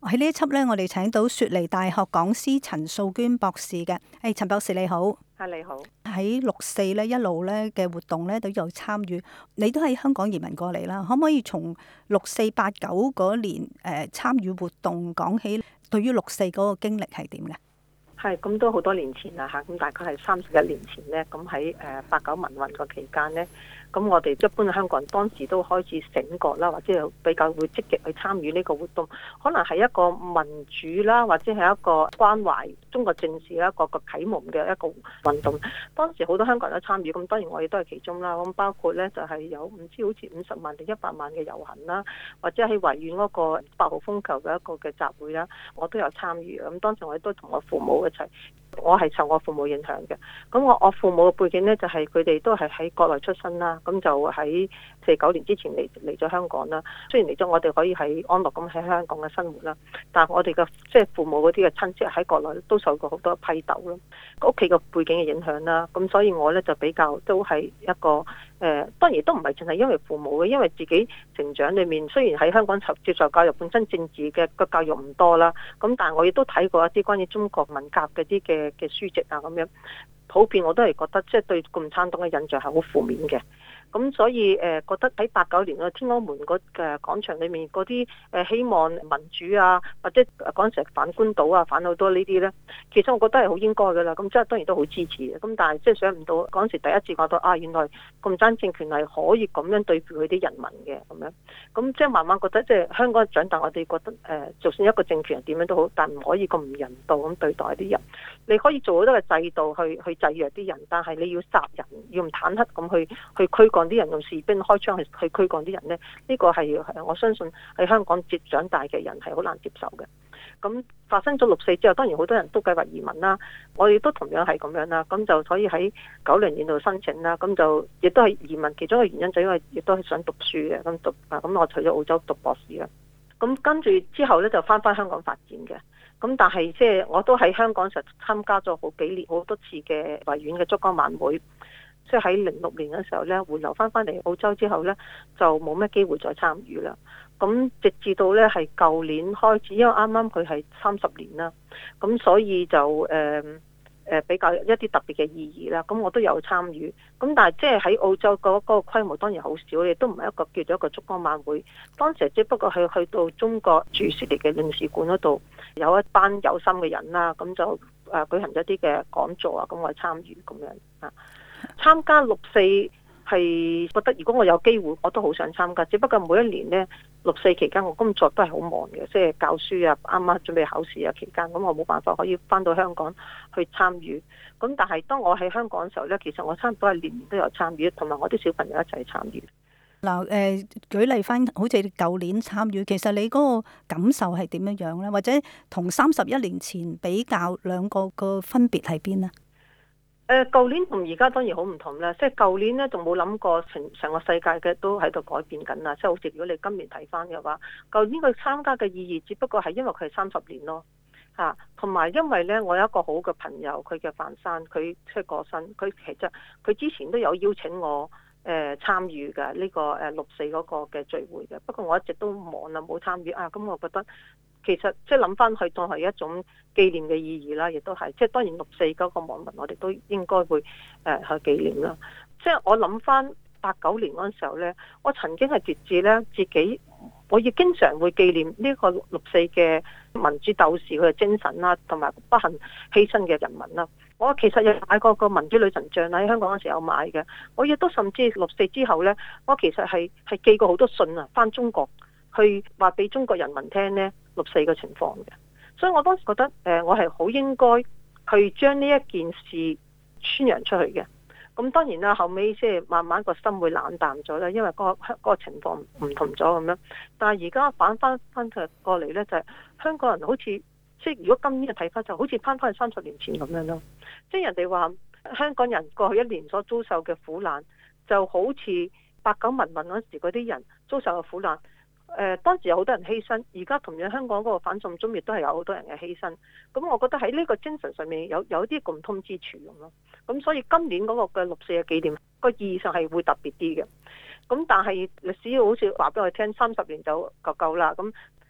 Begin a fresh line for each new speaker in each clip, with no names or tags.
喺呢一輯呢，我哋請到雪梨大學講師陳素娟博士嘅。陳博士你好。
你好。
喺六四呢一路呢嘅活動呢都有參與，你都喺香港移民過嚟啦，可唔可以從6489嗰年參與活動講起？對於六四嗰個經歷係點嘅？
係咁都好多年前啦嚇，咁大概係31年前呢。咁喺89民運個期間呢，咁我哋一般香港人當時都開始醒覺啦，或者比較會積極去參與呢個活動，可能係一個民主啦，或者係一個關懷中國政治一個啟蒙嘅一個運動。當時好多香港人都參與，咁當然我亦都係其中啦。咁包括呢就係有唔知好似50萬定100萬嘅遊行啦，或者喺維園嗰個8號風球嘅一個嘅集會啦，我都有參與。咁當時我亦都同我父母一齊，我係受我父母影響嘅。咁我父母嘅背景呢，就係佢哋都係喺國內出身啦，咁就喺49年之前嚟咗香港啦。雖然嚟咗我哋可以喺安樂咁喺香港嘅生活啦，但係我哋嘅即係父母嗰啲嘅親戚喺國內都受過好多批鬥咯，屋企個背景嘅影響啦。咁所以我呢，就比較都係一個當然都唔係淨係因為父母嘅，因為自己成長裏面雖然喺香港接受教育，本身政治嘅個教育唔多啦，咁但係我亦都睇過一啲關於中國文革嗰啲嘅書籍啊，咁樣普遍我都係覺得即係對共產黨嘅印象係好負面嘅。咁所以覺得喺89年嘅天安門嗰嘅廣場裏面嗰啲希望民主啊，或者嗰陣時反官倒啊，反好多呢啲呢，其實我覺得係好應該㗎啦。咁即係當然都好支持嘅。咁但係即係想唔到嗰陣時第一次覺得啊，原來共產政權係可以咁樣對付佢啲人民嘅咁樣。咁即係慢慢覺得即係香港長大，我哋覺得就算一個政權點樣都好，但唔可以咁唔人道咁對待啲人。你可以做好多嘅制度去制約啲人，但係你要殺人，要用坦克咁去驅趕啲人，用士兵開槍去驅趕啲人呢，呢個係我相信喺香港長大嘅人係好難接受嘅。咁發生咗六四之後，當然好多人都計劃移民啦，我亦都同樣係咁樣啦。咁就可以喺90年度申請啦，咁就亦都係移民其中一個原因，就因為亦都係想讀書嘅。咁我去咗澳洲讀博士啦。咁跟住之後呢，就翻香港發展嘅。咁但係即係我都喺香港實參加咗好幾年好多次嘅維園嘅燭光晚會。即係喺06年嘅時候呢，回流翻嚟澳洲之後呢，就冇咩機會再參與啦。咁直至到呢係舊年開始，因為啱啱佢係30年啦，咁所以就比較一啲特別嘅意義啦。咁我都有參與。咁但係即係喺澳洲嗰個規模當然好少，亦都唔係一個叫做一個燭光晚會。當時只不過係去到中國駐雪梨嘅領事館嗰度，有一班有心嘅人啦，咁就舉行咗一啲嘅講座啊，咁我參與咁樣啊。參加六四係覺得如果我有機會我都好想參加，只不過每一年呢，六四期間我工作都係好忙嘅，即係教書啊，啱啱準備考試啊期間，咁我冇辦法可以翻到香港去參與。咁但係當我喺香港嘅時候呢，其實我差唔多係年年都有參與，同埋我啲小朋友一齊參與。
嗱，舉例翻，好似舊年參與，其實你嗰個感受係點樣樣呢？或者同31年前比較，兩個個分別喺邊呢？
舊年同而家當然好唔同啦，即係舊年呢，仲冇諗過成個世界嘅都喺度改變緊啦。即係好似如果你今年睇翻嘅話，舊年佢參加嘅意義只不過係因為佢係30年咯，嚇，同埋因為呢，我有一個好嘅朋友，佢嘅范生，佢出過身，佢其實佢之前都有邀請我參與嘅呢個64嗰個嘅聚會嘅，不過我一直都忙啦，冇參與啊。咁我覺得其實即係諗翻去當係一種紀念嘅意義啦，亦都係即係當然64嗰個亡民我哋都應該會去紀念啦。即係我諗翻89年嗰陣時候呢，我曾經係決志呢，自己我亦經常會紀念呢個64嘅民主鬥士佢嘅精神啦，同埋不幸犧牲嘅人民啦。我其實有買過個民主女神像喺香港嗰時候買嘅，我亦都甚至64之後呢，我其實係寄過好多信啊，翻中國去話俾中國人民聽呢64嘅情況嘅。所以我當時覺得我係好應該去將呢一件事宣揚出去嘅。咁當然啦，後尾即係慢慢個心會冷淡咗啦，因為嗰個情況唔同咗咁樣。但係而家反翻過嚟呢，就係香港人好似即係如果今年嘅睇法就好似翻返去30年前咁樣咯。即係人哋話香港人過去一年所遭受嘅苦難，就好似89民運嗰時嗰啲人遭受嘅苦難。當時有好多人犧牲，而家同樣香港嗰個反送中亦都係有好多人嘅犧牲。咁我覺得喺呢個精神上面有啲共通之處咁咯。咁所以今年嗰個嘅六四嘅紀念個意義上係會特別啲嘅。咁但係歷史好似話俾我聽，30年就夠啦。咁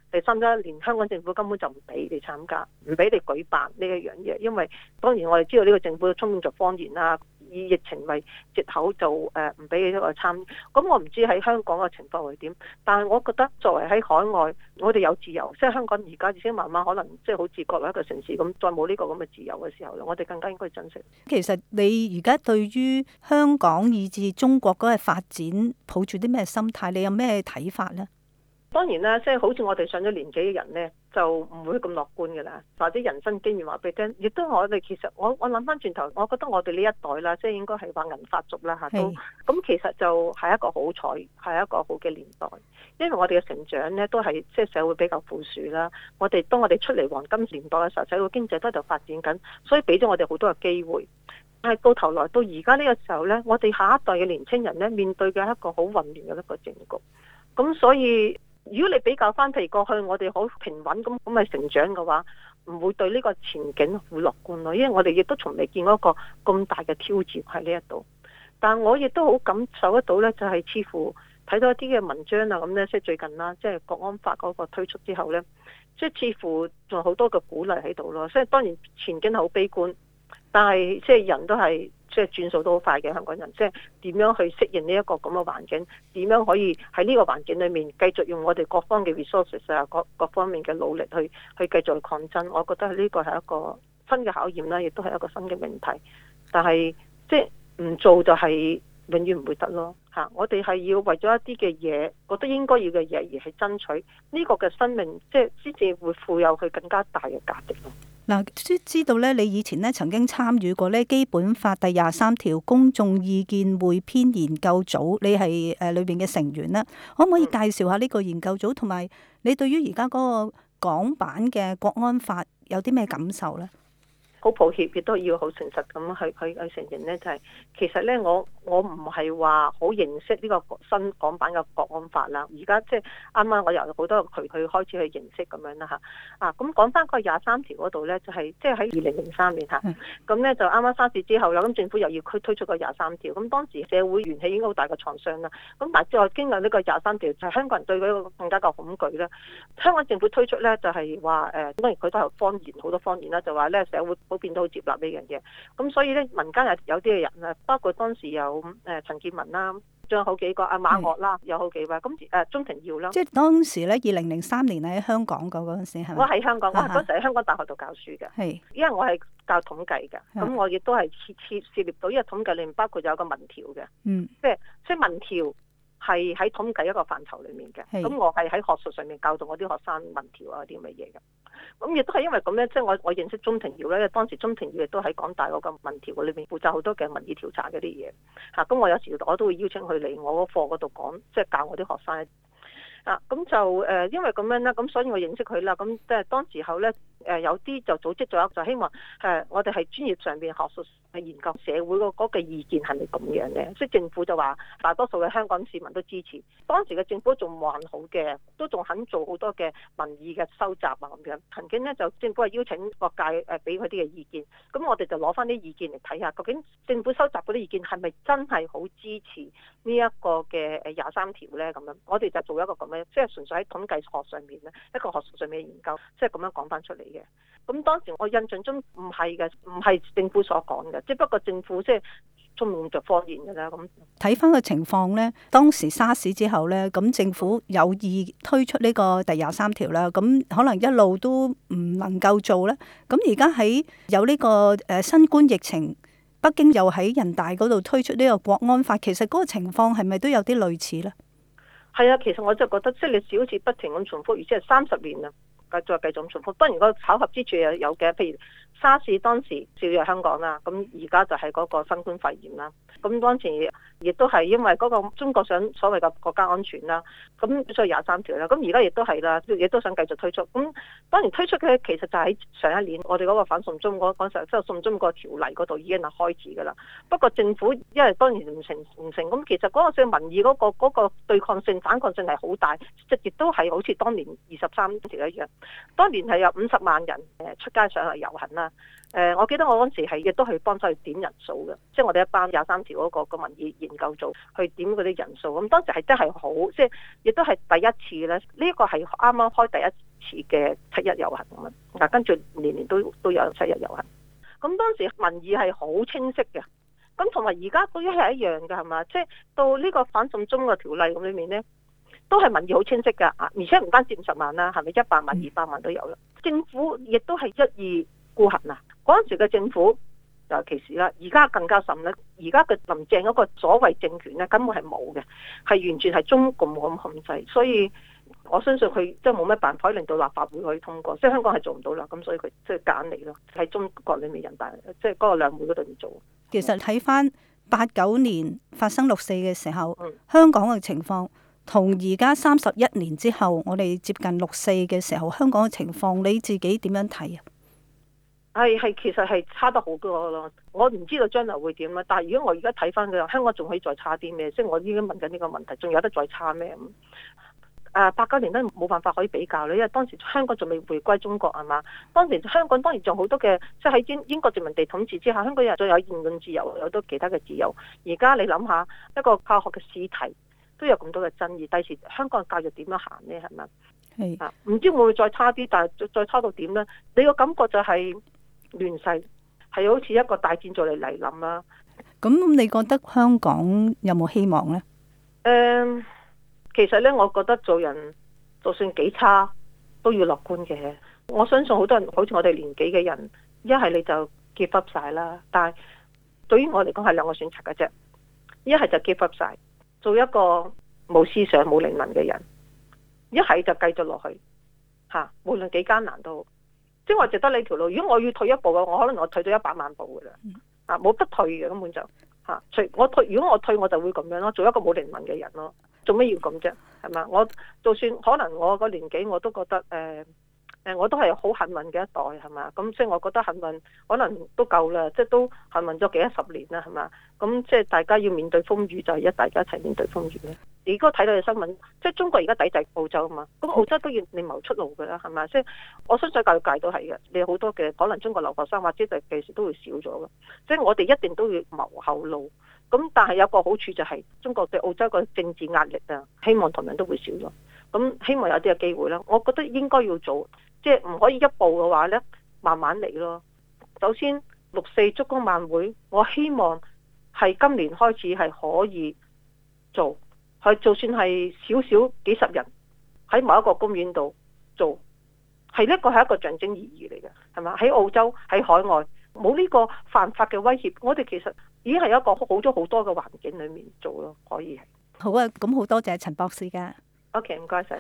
第31年香港政府根本就唔俾你參加，唔俾你舉辦呢一樣嘢，因為當然我哋知道呢個政府充滿着謊言啦，以疫情為藉口就唔俾你一個參與。咁我唔知喺香港嘅情況會點，但係我覺得作為喺海外，我哋有自由，即係香港而家已經慢慢可能即係好似國內一個城市咁，再冇呢個咁嘅自由嘅時候咧，我哋更加應該珍惜。
其實你而家對於香港以至中國嗰個發展抱住啲咩心態？你有咩睇法呢？
當然啦，即係好似我哋上咗年紀嘅人呢，就唔會咁樂觀嘅啦。或者人生經驗話俾你聽，亦都我哋其實我諗翻轉頭，我覺得我哋呢一代啦，即係應該係話銀髮族啦嚇都。咁其實就係一個好彩，係一個好嘅年代，因為我哋嘅成長呢，都係即係社會比較富庶啦。當我哋出嚟黃金年代嘅時候，社會經濟都喺度發展緊，所以俾咗我哋好多嘅機會。但係到頭來到而家呢個時候呢，我哋下一代嘅年青人呢，面對嘅係一個好混亂嘅一個政局。咁所以如果你比較翻譬如過去我哋好平穩咁去成長嘅話，唔會對呢個前景會樂觀咯，因為我哋亦都從未見過一個咁大嘅挑戰喺呢一度。但我亦都好感受得到呢，就係似乎睇到一啲嘅文章啊咁呢，即係最近啦，即係國安法嗰個推出之後呢，即係似乎仲有好多嘅鼓勵喺度咯。即係當然前景係好悲觀，但係即係人都係即係轉數都好快嘅香港人，即係點樣去適應呢一個咁嘅環境，點樣可以喺呢個環境裏面繼續用我哋各方嘅 resources 啊，各方面嘅努力去繼續去抗爭。我覺得呢個係一個新嘅考驗啦，亦都係一個新嘅命題。但係即係唔做就係永遠唔會得咯嚇。我哋係要為咗一啲嘅嘢，覺得應該要嘅嘢而去爭取呢個嘅生命，即係先至會富有佢更加大嘅價值咯。
嗱，知道咧，你以前咧曾經參與過咧《基本法》第23條公眾意見匯編研究組，你係裏邊嘅成員啦。可唔可以介紹下呢個研究組，同埋你對於而家嗰個港版嘅國安法有啲咩感受呢？
好抱歉，亦都要好誠實咁去承認呢，就係其實呢，我唔係話好認識呢個新港版嘅國安法啦。而家即係啱啱我由好多渠去開始去認識咁樣啦嚇。咁講翻個23條嗰度呢，就係即係喺2003年嚇，咁呢就啱啱沙士之後啦，咁政府又要推出個23條，咁當時社會元氣已經好大嘅創傷啦。咁但係之後經過呢個23條，就係香港人對嗰個更加嘅恐懼啦。香港政府推出呢，就係話當然佢都係謊言，好多謊言啦，就話呢社會普遍都好接納呢樣嘢，咁所以咧民間有啲嘅人啊，包括當時有陳健民啦，仲有好幾個馬嶽啦，有好幾位，咁鍾庭耀啦。
即係當時咧2003年喺香港嗰陣時係咪？
我喺香港，我係嗰時喺香港大學度教書嘅，
係
因為我係教統計嘅，咁我亦都係涉獵到，因為統計裏面包括有個民調嘅，即係民調。係喺統計一個範疇裏面嘅，咁我係喺學術上面教導我啲學生民調啊啲咁嘅嘢嘅，咁亦都係因為咁咧，即係我認識鍾庭耀咧，當時鍾庭耀亦都喺港大嗰個民調裏面負責好多嘅民意調查嗰啲嘢，咁我有時我都會邀請佢嚟我個課嗰度講，即係教我啲學生。咁就因為咁樣啦，咁所以我認識佢啦。咁即係當時候咧，有啲就組織咗，就希望我哋係專業上邊學術去研究社會嗰個意見係咪咁樣嘅。即係政府就話大多數嘅香港市民都支持，當時嘅政府仲還好嘅，都仲肯做好多嘅民意嘅收集啊咁樣。曾經咧就政府係邀請各界俾佢啲嘅意見，咁我哋就攞翻啲意見嚟睇下，究竟政府收集嗰啲意見係咪真係好支持呢一個嘅23條咧？咁樣我哋就做一個咁樣。即係純粹喺統計學上面咧，一個學術上面嘅研究，即係咁樣講翻出嚟嘅。咁當時我印象中唔係嘅，唔係政府所講嘅，即係不過政府即係充滿着謊言㗎啦。咁
睇翻個情況咧，當時沙士之後咧，咁政府有意推出呢個第23條啦，咁可能一路都唔能夠做咧。咁而家喺有呢個新冠疫情，北京又喺人大嗰度推出呢個國安法，其實嗰個情況係咪都有啲類似咧？
係啊，其實我就覺得即係歷史好似不停咁重複，而且係30年啊，再繼續咁重複。當然個巧合之處有嘅，譬如沙士當時照入香港啦，咁而家就係嗰個新冠肺炎啦。咁當時亦都係因為嗰個中國想所謂嘅國家安全啦，咁所以23條啦。咁而家亦都係啦，亦都想繼續推出。咁當然推出嘅其實就喺上一年，我哋嗰個反送中嗰時候，即係送中個條例嗰度已經係開始㗎啦。不過政府因為當然唔成，咁其實嗰個民意嗰個對抗性、反抗性係好大，即亦都係好似當年23條一樣。當年係有50萬人出街上嚟遊行啦。 啦。我記得我嗰陣時亦都係幫手去點人數嘅，即係我哋一班23條嗰個民意研究組去點嗰啲人數。咁當時係真係好，即係亦都係第一次咧。呢個係啱啱開第一次嘅7·1遊行咁啊。嗱，跟住年年都有7·1遊行。咁當時民意係好清晰嘅。咁同埋而家嗰啲係一樣嘅，係嘛？即係到呢個反送中嘅條例咁裏面咧，都係民意好清晰㗎啊！而且唔單止50萬啦，係咪100萬、200萬都有啦？政府亦都係一意孤行啊！嗰陣時嘅政府尤其是啦，而家更加甚啦。而家嘅林鄭嗰個所謂政權咧，根本係冇嘅，係完全係中共咁控制。所以我相信佢即係冇咩辦法令到立法會可以通過，即係香港係做唔到啦。咁所以佢即係揀嚟咯，喺中國裏面人大即係嗰個兩會嗰度面做。
其實睇翻89年發生6·4嘅時候，香港嘅情況同而家31年之後，我哋接近6·4嘅時候，香港嘅情況你自己點樣睇啊？
其實係差得好多咯。我唔知道將來會點啦。但係如果我而家睇翻嘅，香港仲可以再差啲咩？即係我已經問緊呢個問題，仲有得再差咩？咁89年都冇辦法可以比較咧，因為當時香港仲未回歸中國係嘛。當時香港當然仲好多嘅，即係喺英國殖民地統治之下，香港人仲有言論自由，有好多其他嘅自由。而家你諗下，一個教學嘅試題都有咁多嘅爭議，第時香港嘅教育點樣行呢？係咪？唔知會唔會再差啲？但係再差到點呢？你個感覺就係亂世，係好似一個大戰再嚟臨啦。
咁你覺得香港有冇希望呢？
其實呢，我覺得做人就算幾差都要樂觀嘅。我相信好多人好似我哋年紀嘅人，一係你就 give up 晒啦。但係對於我嚟講係兩個選擇嘅啫，一係就 give up 晒，做一個冇思想冇靈魂嘅人；一係就繼續落去嚇，無論幾艱難都好。即係我值得你條路。如果我要退一步嘅，我可能我退咗100萬步嘅啦，冇得退嘅根本就嚇。如果我退，我就會咁樣咯，做一個冇靈魂嘅人咯。做咩要咁啫？係嘛？我就算可能我個年紀，我都覺得我都係好幸運嘅一代，係嘛？咁即係我覺得幸運可能都夠啦，即係都幸運咗幾多十年啦，係嘛？咁即係大家要面對風雨，就係大家一齊面對風雨咧。你如果睇到嘅新聞，即係中國而家抵制澳洲啊嘛，咁澳洲都要另謀出路㗎啦，係嘛？即係我相信教育界都係嘅，你好多嘅可能中國留學生或者第時都會少咗嘅，即係我哋一定都要謀後路。咁但係有個好處就係中國對澳洲個政治壓力啊，希望同樣都會少咗。咁希望有啲嘅機會啦，我覺得應該要做，即係唔可以一步嘅話呢，慢慢嚟咯。首先6·4燭光晚會，我希望係今年開始係可以做，係就算係少少幾十人喺某一個公園度做，係一個象徵意義嚟嘅，係嘛？喺澳洲喺海外冇呢個犯法嘅威脅，我哋其實已經係一個好咗好多嘅環境裏面做咯，可以係。
好啊，咁好多謝陳博士㗎。
OK，唔該晒。